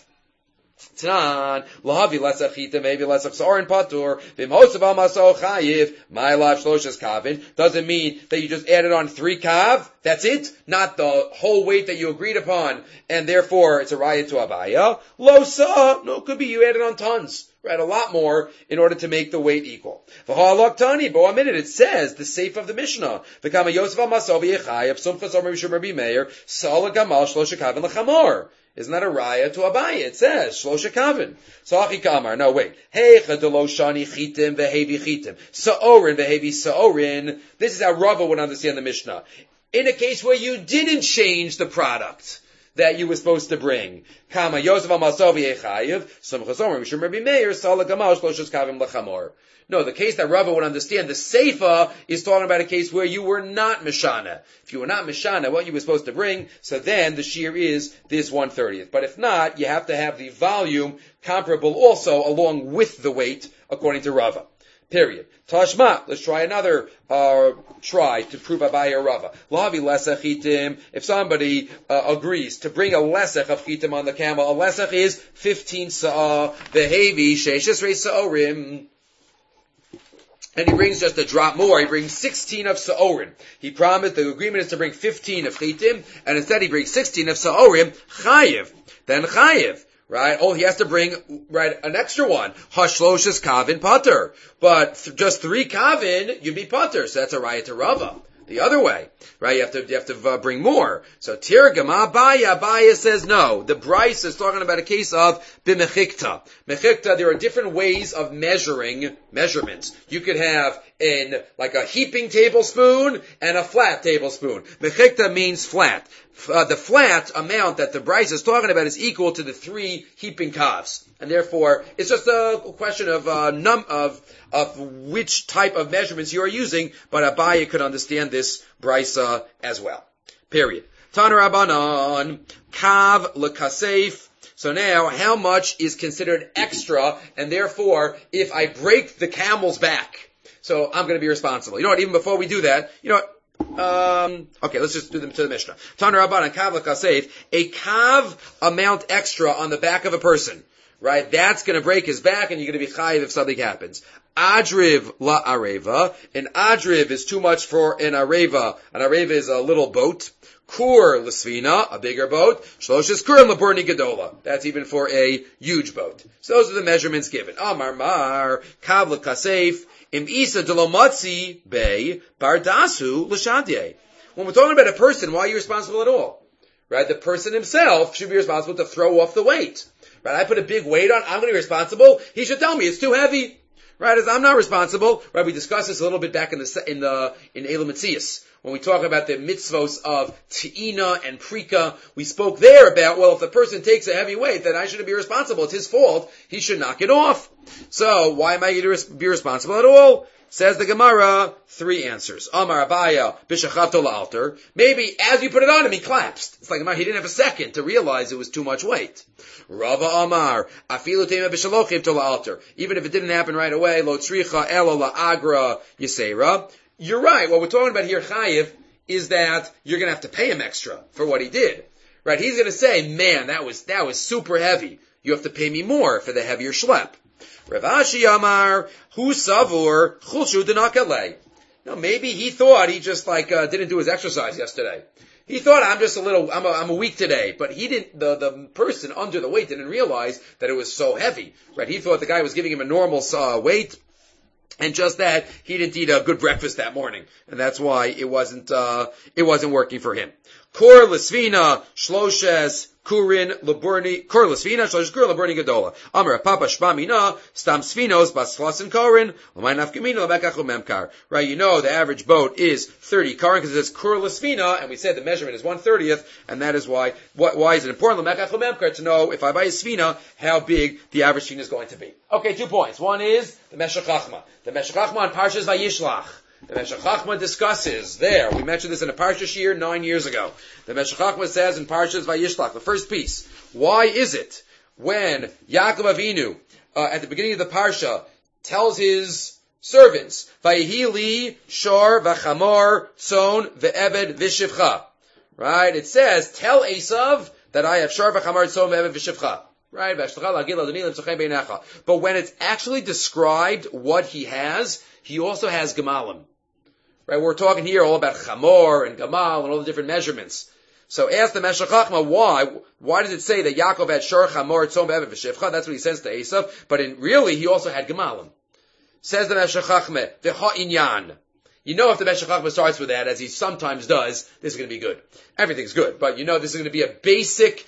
[SPEAKER 1] Tanan, lahavi lesach chita, maybe lesach sa'orin patur, v'imhosav maso chayiv, ma'elav shloshes kavin, doesn't mean that you just added on 3 kav, that's it, not the whole weight that you agreed upon, and therefore it's a raya to Abaya. Lo sa, no, it could be you added on tons. Right, a lot more in order to make the weight equal. V'ha'alaktani, but 1 minute, it says, the seif of the Mishnah, v'kama Yosef al-Maso v'yechayev, sumchas omer mishum Rabbi Meir, sa'ala gamal shlosha kavin l'chamor. Isn't that a raya to Abaya? It says, shlosha kavin. Sa'achi kamar, no wait. Heicha delo shani chitim v'hevi chitim. Sa'orin v'hevi sa'orin. This is how Rava would understand the Mishnah. In a case where you didn't change the product that you were supposed to bring. Kama Yosef al-Masovi Echayev, Sumchas Omer, Mishum Rabbi Meir, Sala Gamal, Shloshos Kavim L'Chamor. No, the case that Rava would understand, the Seifa is talking about a case where you were not Mishana. If you were not Mishana, what you were supposed to bring, so then the shear is this 1/30th. But if not, you have to have the volume comparable also along with the weight, according to Rava. Period. Tashma, let's try another try to prove Abaya or Rava. Lahavi lesech chitim. If somebody agrees to bring a lesech of chitim on the camel, a lesech is 15 sa'ah, vehevi sheishes reis sa'orim. And he brings just a drop more. He brings 16 of sa'orim. He promised, the agreement is to bring 15 of chitim, and instead he brings 16 of sa'orim, chayiv. Then chayiv. Right? Oh, he has to bring, right, an extra one. Hashloshes kavin pater. But just 3 kavin, you'd be pater. So that's a raya to Rava. The other way. Right? You have to bring more. So Tirgam Abaya says no. The Bryce is talking about a case of b'mechikta. Mechikta, there are different ways of measurements. You could have like a heaping tablespoon and a flat tablespoon. Mechikta means flat. The flat amount that the Bryce is talking about is equal to the 3 heaping kavs. And therefore, it's just a question of which type of measurements you are using, but Abaya could understand this Brysa as well. Period. Taner Rabbanan, kav lekasef. So now, how much is considered extra, and therefore, if I break the camel's back, so I'm going to be responsible. You know what, even before we do that, you know what, okay, let's just do them to the Mishnah. Taner Rabbanan, kav lekasef, a kav amount extra on the back of a person. Right, that's going to break his back, and you're going to be chayiv if something happens. Adriv la areva. An adriv is too much for an areva. An areva is a little boat. Kur l'svina, a bigger boat. Shloshes kurim l'burni gedola. That's even for a huge boat. So those are the measurements given. Amar mar, kav l'kasef, im isa delomotzi bei, bardasu l'shadye. When we're talking about a person, why are you responsible at all? Right, the person himself should be responsible to throw off the weight. Right, I put a big weight on, I'm going to be responsible. He should tell me it's too heavy. Right, as I'm not responsible. Right, we discussed this a little bit back in Eila Metzias. When we talk about the mitzvos of Te'ina and Prika, we spoke there about, well, if the person takes a heavy weight, then I shouldn't be responsible. It's his fault. He should knock it off. So, why am I going to be responsible at all? Says the Gemara, 3 answers. Amar Abaya, b'shachavto la'alter. Maybe as you put it on him, he collapsed. It's like he didn't have a second to realize it was too much weight. Rava Amar, afilu tema b'shalochiv to la'alter. Even if it didn't happen right away, lo tzricha elo la'agra yisera. You're right. What we're talking about here, chayiv, is that you're going to have to pay him extra for what he did. Right? He's going to say, man, that was super heavy. You have to pay me more for the heavier schlep. Rav Ashi Amar, hu savur, chulshu denakale. No, maybe he thought he just didn't do his exercise yesterday. He thought I'm a weak today, but he didn't, the person under the weight didn't realize that it was so heavy. Right? He thought the guy was giving him a normal weight, and just that, he didn't eat a good breakfast that morning. And that's why it wasn't working for him. Kor Lisvina, Shloshes, Kurin, Laburni, Kor Lisvina, Shloshes, Kurin, Laburni, Gadola. Amar, Papa, Shpamina, Stam Svinos, Basflas and Korin, Lamainaf Kamina, Labekach Memkar. Right, you know the average boat is 30 Korin, because it says Kor Lisvina, and we said the measurement is 1/30th, and that is why is it important, Labekach Memkar, to know if I buy a Svina, how big the average Svina is going to be. Okay, 2 points. One is the Meshech Chachma. The Meshech Chachma on Parshas Vayishlach. The Meshech Chachma discusses there. We mentioned this in a Parsha Shir 9 years ago. The Meshech Chachma says in Parshas Vayishlach, the first piece, why is it when Yaakov Avinu, at the beginning of the Parsha, tells his servants, Vayehi li shor v'chamor tzon ve'eved v'shivcha. Right? It says, tell Esav that I have shor v'chamor tzon ve'eved v'shivcha. Right? But when it's actually described what he has, he also has gemalim. Right? We're talking here all about chamor and gamal and all the different measurements. So ask the Meshech Chachma why. Why does it say that Yaakov had shor, chamor, tzom, ve'eved, v'shivcha? That's what he says to Esav. But really, he also had gemalim. Says the Meshech Chachma, v'cha inyan. You know, if the Meshech Chachma starts with that, as he sometimes does, this is going to be good. Everything's good, but you know this is going to be a basic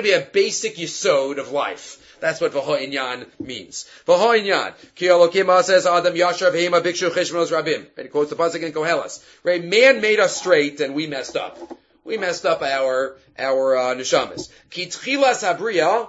[SPEAKER 1] yesod of life. That's what v'ho inyan means. V'ho inyan. Ki Elokim says Adam Yashar v'hema bikshu cheshmonos rabim. And he quotes the pasuk in Koheles. Right? Man made us straight and we messed up. We messed up our neshamas. Ki tchilas habriya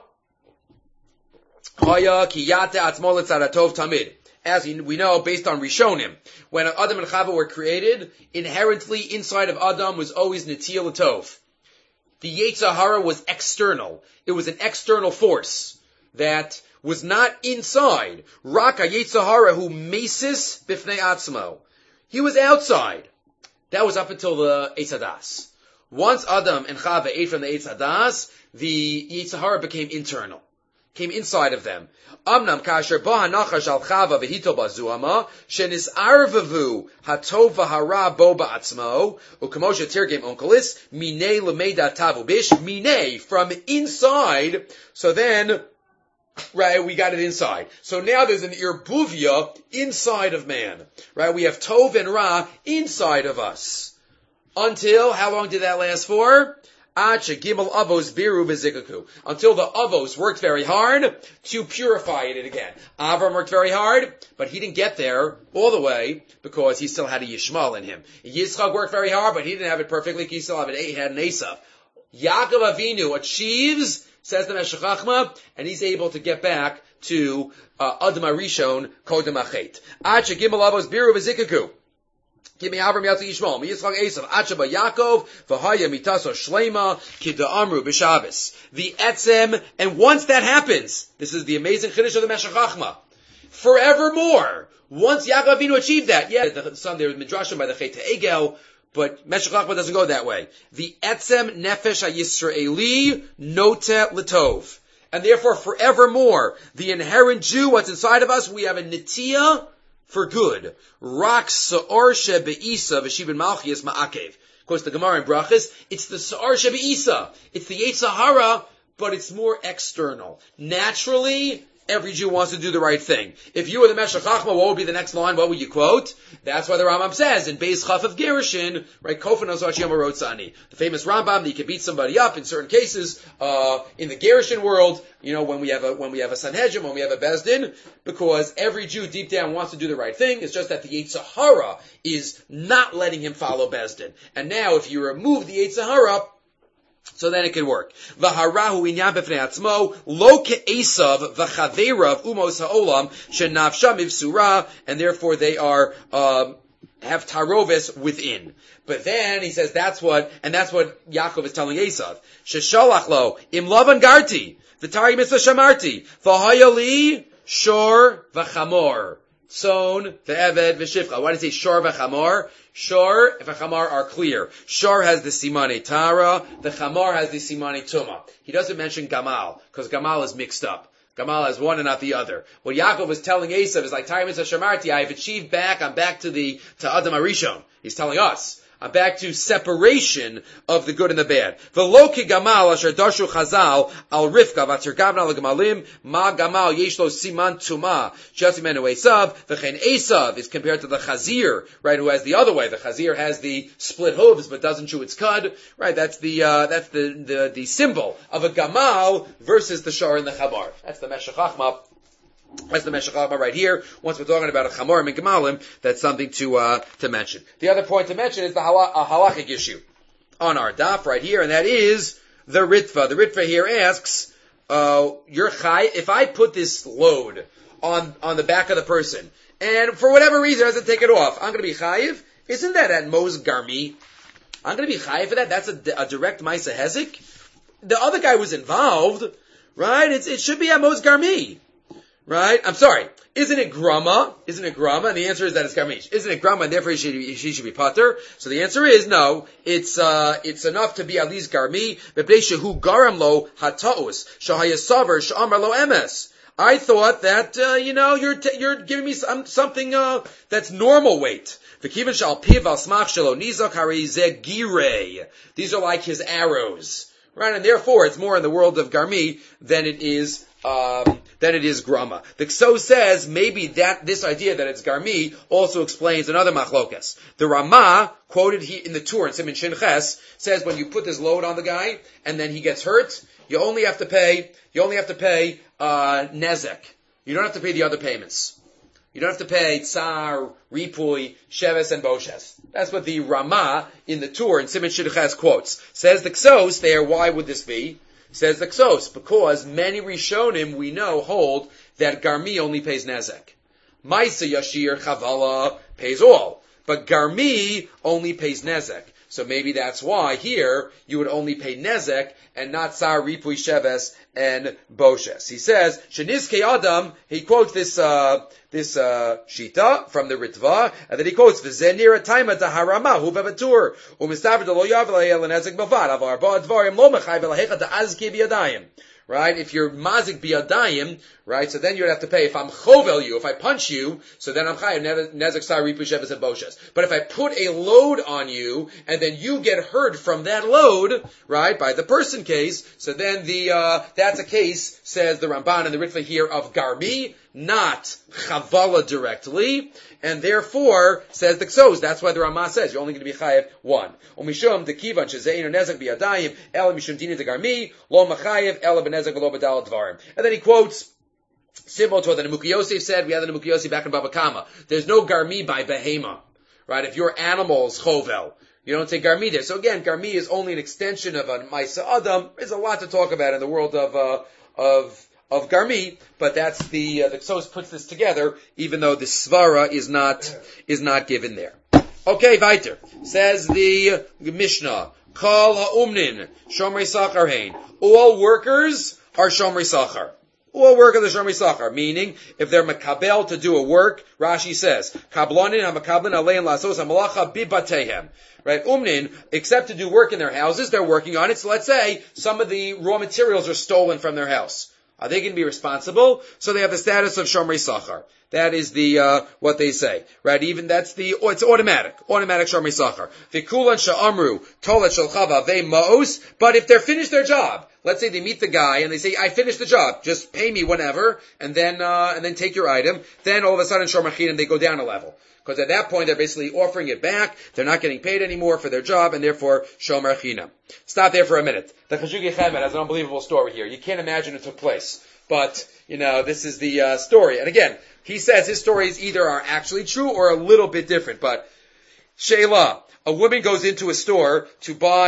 [SPEAKER 1] haya ki yate atzmo letzaratov tamid. As we know, based on Rishonim, when Adam and Chava were created, inherently inside of Adam was always Netiya L'Tov. The Yetzer Hara was external. It was an external force that was not inside. Raka Yetzer Hara hu mesis bifnei atzmo. He was outside. That was up until the Eitz Hadas. Once Adam and Chava ate from the Eitz Hadas, the Yetzer Hara became internal. Came inside of them. Amnam kasher ba hanachash al chava v'hito bazuama shenis arvavu hatov v'hara bo ba'atzmo u'kamosha tirgim onkelis minei lemeda tavu bish minei from inside. So then, right, we got it inside. So now there's an irbuvia inside of man. Right, we have tov and ra inside of us. Until, how long did that last for? Until the avos worked very hard to purify it again. Avram worked very hard, but he didn't get there all the way because he still had a Yishmael in him. Yitzchak worked very hard, but he didn't have it perfectly. He still had an Esav. Yaakov Avinu achieves, says the Meshech Chachma, and he's able to get back to Adam Rishon Kodem Achet. Acha Gimel Avos Biru V'Zikaku. Give me Avram Yatzu Yishmael, Yitzchak Esav, Achaba Yaakov, V'haya Mitaso Shlema, Kida Amru B'Shabbos. The Etzem, and once that happens, this is the amazing Chiddush of the Meshech Chachma, forevermore, once Yaakov Avinu achieved that, the son there was Midrashim by the Chet Egel, but Meshech Chachma doesn't go that way. The Etzem Nefesh HaYisraeli Note L'Tov. And therefore, forevermore, the inherent Jew, what's inside of us, we have a Netiya, for good. Rak sa'or shebe'isa v'shibin malchias ma'akev. Of course, the Gemara in Brachas, it's the sa'or shebe'isa. It's the Yetzer Hara, but it's more external. Naturally, every Jew wants to do the right thing. If you were the Meshech Chachma, what would be the next line? What would you quote? That's why the Rambam says, in Beis Chaf of Gerushin, right, Kofan Ozachi Rotzani. The famous Rambam, that you can beat somebody up in certain cases, in the Gerushin world, you know, when we have a Sanhedrin, when we have a Bezdin, because every Jew deep down wants to do the right thing. It's just that the Yetzer Hara is not letting him follow Bezdin. And now, if you remove the Yetzer Hara, So then it could work. V'harahu inyan b'fnei atzmo, lo ke'esav v'chaverav umos ha'olam, shenafsha mivsura, and therefore they are, have tarovis within. But then he says that's what Yaakov is telling Esav. Sheshalach lo, im lavan garti, v'tari mitzvah shamarti, v'hayali, shor v'chamor. Son, ve'eved, v'shivcha. Why does he say shor v'chamor? Shor, if a chamar are clear. Shor has the simane tara, the chamar has the simane tuma. He doesn't mention gamal, because gamal is mixed up. Gamal has one and not the other. What Yaakov is telling Esav is like, Tari mitzvah shamarti, I have achieved back, I'm back to Adam Arishon. He's telling us. I'm back to separation of the good and the bad. V'lo ki gamal asher darshu chazal al Rivka v'atzirgavna l'gamalim ma gamal yesh lo siman tuma just menu Esav v'chein Esav is compared to the chazir, right, who has the other way. The chazir has the split hooves but doesn't chew its cud, right? That's the symbol of a gamal versus the shor and the chamar. That's the Meshech Chachma. That's the Meshech Chachma right here. Once we're talking about a chamorim and gemalim, that's something to mention. The other point to mention is the halachic issue on our daf right here, and that is the Ritva. The Ritva here asks, you're chai, if I put this load on the back of the person, and for whatever reason doesn't take it off, I'm going to be chayiv? Isn't that at Mos Garmi? I'm going to be chayiv for that? That's a direct Maisa Hezek? The other guy was involved, right? It should be at Mos Garmi. Right? I'm sorry. Isn't it grama? And the answer is that it's garmish. Isn't it grama and therefore she should be pater? So the answer is no. It's enough to be at least garmi. Shehu garam lo hataus. Shahayasaver sh'amar lo emes. I thought that, you're giving me something, that's normal weight. These are like his arrows. Right? And therefore it's more in the world of garmi than it is grama. The Kso says maybe this idea that it's garmi also explains another machlokas. The Rama, quoted in the Tur in Siman Shin Ches, says when you put this load on the guy and then he gets hurt, you only have to pay nezek. You don't have to pay the other payments. You don't have to pay tsar, ripui, sheves, and boshes. That's what the Rama in the Tur in Siman Shin Ches quotes. Says the Ksos there, why would this be? Says the Ksos, because many Rishonim we know hold that Garmi only pays Nezek. Maisa Yashir Chavala pays all, but Garmi only pays Nezek. So maybe that's why here you would only pay Nezek and not Sar, Ripui, Sheves, and Boshes. He says, Shenizke Adam, he quotes this Shita from the Ritva, and then he quotes, V'zenira taima taharama hu bevatur, u'mistaver lo yav el nezek bavad, avar ba dvarim lo mechai v'lahecha ta'azki biyadayim. Right? If you're mazik biyadayim, right? So then you'd have to pay. If I'm chovel you, if I punch you, so then I'm chayav nezek sar ripu sheves and boshes. But if I put a load on you, and then you get hurt from that load, right, by the person case, so then that's a case, says the Ramban and the Ritva here, of garmi, not chavala directly, and therefore, says the Ksos, that's why the Ramah says, you're only going to be chayev one. Umishum dekivan shezeinu nezek biyadayim, el mishum dini degarmi, lo machayev, el benezek v'lo badal dvarim. And then he quotes, similar to what the Nemuki Yosef said, we had the Nemuki Yosef back in Bava Kama. There's no garmi by behema. Right? If your animal's chovel, you don't say garmi there. So again, garmi is only an extension of a Maisa Adam. There's a lot to talk about in the world of garmi, but that's the Ksos puts this together, even though the svara is not given there. Okay, weiter. Says the Mishnah, Kol ha'umnin, shomrei sachar hein. All workers are shomrei sachar. All workers are shomrei sachar, meaning, if they're makabel to do a work, Rashi says, Kablonin ha'makablin alein lasos ha'malacha bibatehem. Right, umnin, except to do work in their houses, they're working on it. So let's say some of the raw materials are stolen from their house. Are they going to be responsible? So they have the status of Shomrei Sachar. That is what they say. Right? Even it's automatic Shomrei Sachar. V'kulan sha'amru, tolet shalchava ve'ma'os, but if they're finished their job, let's say they meet the guy and they say, I finished the job, just pay me whenever, and then take your item, then all of a sudden Shomer Chinim, they go down a level. Because at that point, they're basically offering it back. They're not getting paid anymore for their job, and therefore, Shomer Chinam. Stop there for a minute. The Chashugi Chemed has an unbelievable story here. You can't imagine it took place. But, this is the story. And again, he says his stories either are actually true or a little bit different. But Shayla. A woman goes into a store to buy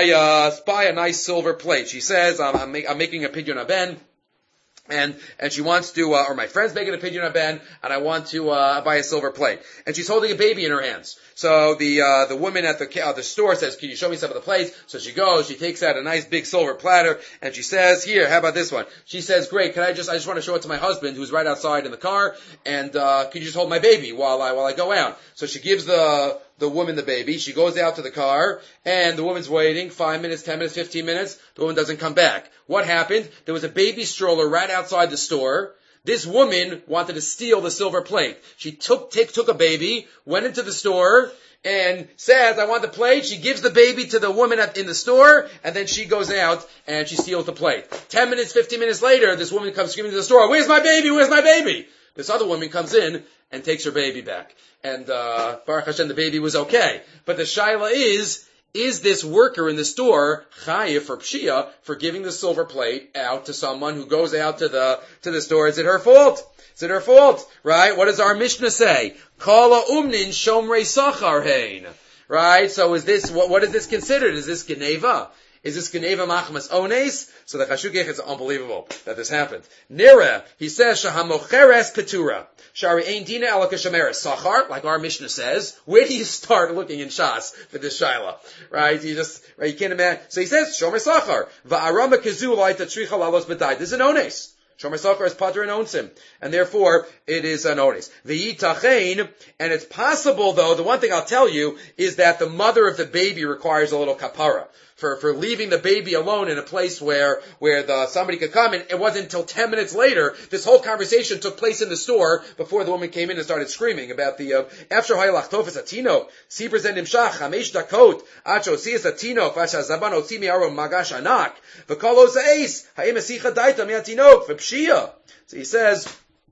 [SPEAKER 1] a nice silver plate. She says, I'm making a pidyon haben. And she wants to, or my friend's making a pidyon haben, and I want to, buy a silver plate. And she's holding a baby in her hands. So the woman at the store says, can you show me some of the plates? So she goes, she takes out a nice big silver platter, and she says, here, how about this one? She says, great, I just want to show it to my husband, who's right outside in the car, and, can you just hold my baby while I go out? So she gives the woman the baby. She goes out to the car, and the woman's waiting 5 minutes, 10 minutes, 15 minutes. The woman doesn't come back. What happened? There was a baby stroller right outside the store. This woman wanted to steal the silver plate. She took a baby, went into the store, and says, I want the plate. She gives the baby to the woman in the store, and then she goes out and she steals the plate. 10 minutes, 15 minutes later, this woman comes screaming to the store, where's my baby? Where's my baby? This other woman comes in and takes her baby back. And Baruch Hashem, the baby was okay. But the shaila is this worker in the store chayiv for pshia for giving the silver plate out to someone who goes out to the store? Is it her fault? Is it her fault? Right? What does our Mishnah say? Kala umnin shomrei sachar hein. Right? So is this what is this considered? Is this geneva? Is this Geneva Machmas Ones? So the Chashukech is unbelievable that this happened. Nira, he says, Shahamocheres Petura. Shari Ein Dina Elaka Shemeres Sachar, like our Mishnah says. Where do you start looking in Shas for this Shaila? Right? You can't imagine. So he says, Shomer Sachar. Va'arama Kazu Laita Tricha Lalos Bedai. This is an Ones. Shomer Sachar is Pater and Onsim. And therefore, it is an Ones. V'yitachein, and it's possible though, the one thing I'll tell you is that the mother of the baby requires a little kapara. For leaving the baby alone in a place where somebody could come, and it wasn't until 10 minutes later, this whole conversation took place in the store before the woman came in and started screaming about the, after hayalach tofes atino, si present imshach, hamesh dakot, acho sias atino, vasha zaban otzi miaro magash anak, v'kolos eis, ha'im esicha daita mi'atinok, v'pshia. So he says,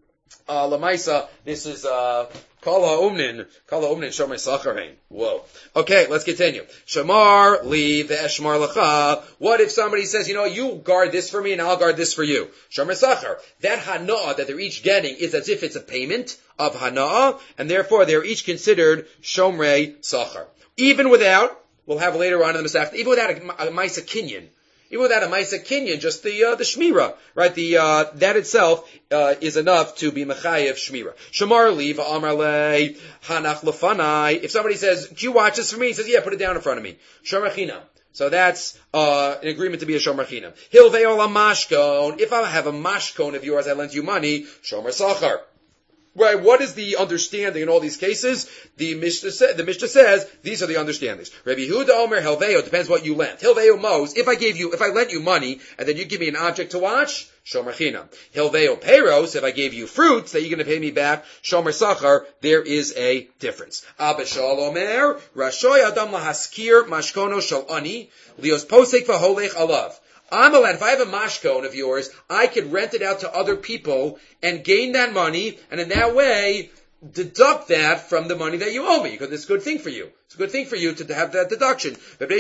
[SPEAKER 1] Lamaisa, this is, Kala umnin shomer sacharein. Whoa. Okay, let's continue. Shamar li ve'eshmar lacha. What if somebody says, you guard this for me and I'll guard this for you? Shomer sachar. That hana'ah that they're each getting is as if it's a payment of hana'ah, and therefore they're each considered shomrei sachar. Even without, we'll have later on in the Masech, even without a Maisa Kinyan. Even without a Maisa Kinyan, just the Shmira, right? That itself, is enough to be Mechayev Shmira. Shamar li va'amar le hanach lefanai. If somebody says, do you watch this for me? He says, yeah, put it down in front of me. Shomer chinam. So that's, an agreement to be a shomer chinam. Hilvei ola mashkon. If I have a mashkon of yours, I lend you money, shomer sachar. Right, what is the understanding in all these cases? The Mishnah says, these are the understandings. Rabbi Yehuda Omer Helveo, depends what you lent. Helveo Mos, if I lent you money, and then you give me an object to watch, Shomer Chinam. Helveo Peros, if I gave you fruits that you're going to pay me back, Shomer Sachar, there is a difference. Abba Shal Omer, Rashoy Adam Lahaskir Mashkono Shal Ani, Lios Posek Vaholech Alav. I'm allowed, if I have a mashkon of yours, I could rent it out to other people and gain that money, and in that way, deduct that from the money that you owe me, because it's a good thing for you. It's a good thing for you to have that deduction.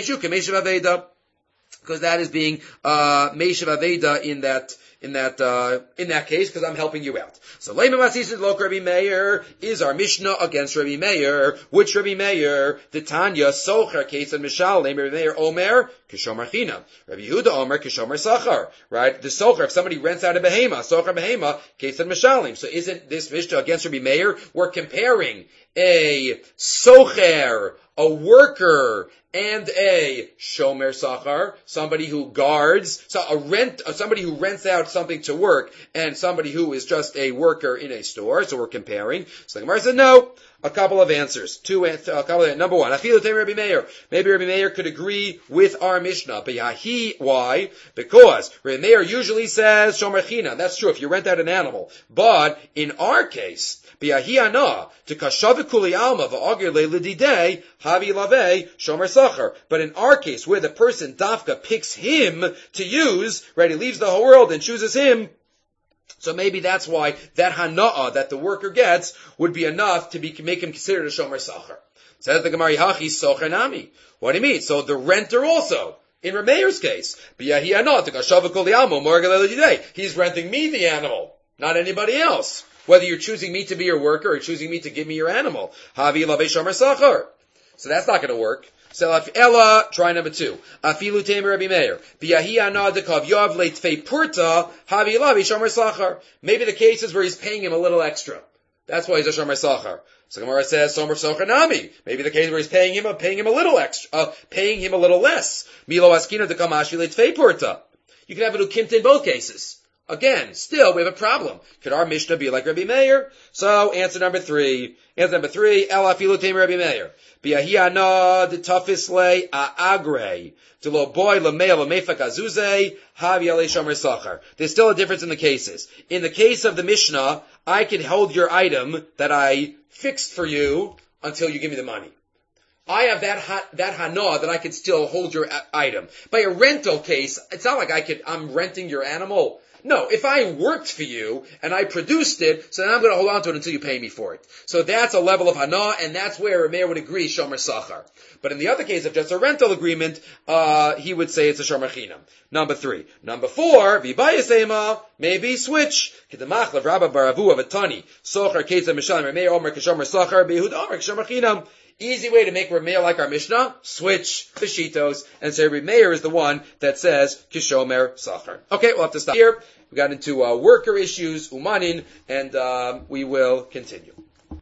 [SPEAKER 1] Because that is being, Meishav Aveda in that case, because I'm helping you out. So, Leima Masisid Lok Rabbi Meir is our Mishnah against Rabbi Meir. Which Rabbi Meir? The Tanya, Socher, Case and Mishal, Rabbi Meir, Omer, Kishomar Chinam. Rabbi Yehuda, Omer, Kishomar Sachar. Right? The Socher, if somebody rents out a behema, Socher behema, Case and Mishalim. So isn't this Mishnah against Rabbi Meir? We're comparing a Socher, a worker, and a shomer sachar, somebody who guards, somebody who rents out something to work, and somebody who is just a worker in a store. So we're comparing. So the Gemara said no. A couple of answers. Number one, Rabbi Meir. Maybe Rabbi Meir could agree with our Mishnah. Why? Because Rabbi Meir usually says shomer china. That's true if you rent out an animal. But in our case, to kashavik alma va'agir le'lididei havi lave shomer sachar. But in our case, where the person dafka picks him to use, right, he leaves the whole world and chooses him. So maybe that's why that hana'ah that the worker gets would be enough to make him considered a shomer sachar. Says the Gemara, Hachi socher nami. What do you mean? So the renter also, in Rameir's case, he's renting me the animal, not anybody else. Whether you're choosing me to be your worker or choosing me to give me your animal. Havi lave shomer sachar. So that's not going to work. So Ella, try number 2. Afilu Tamer Rabbi Meir. Biyahi ana dekav yav leitfei purta havi lavi shomer sachar. Maybe the case is where he's paying him a little extra. That's why he's a shomer sachar. So Gemara says shomer sachar nami. Maybe the case where he's paying him a little extra, paying him a little less. Milo askino dekam ashi leitfei purta. You can have an ukimta in both cases. Again, still, we have a problem. Could our Mishnah be like Rabbi Meir? So, answer number 3. El afilu teim Rabbi Meir. Biyahi ana de tafis le agre. De lo boy le mei le mefak azuzei. Havi ale shomer sachar. There's still a difference in the cases. In the case of the Mishnah, I can hold your item that I fixed for you until you give me the money. I have that hana that I can still hold your item. By a rental case, it's not like I'm renting your animal. No, if I worked for you and I produced it, so then I'm going to hold on to it until you pay me for it. So that's a level of hana, and that's where a mayor would agree shomer sachar. But in the other case, if just a rental agreement, he would say it's a shomer chinam. Number 3. Number 4, v'bayasema, maybe switch. Kedamach lev rabba baravu of a tani. Sochar ketza mishalim remeir omer kashomer sachar, behud omer kashomer chinam. Easy way to make Rameir like our Mishnah, switch the Shitos, and say Rameir is the one that says Kishomer Sachar. Okay, we'll have to stop here. We got into worker issues, Umanin, and we will continue.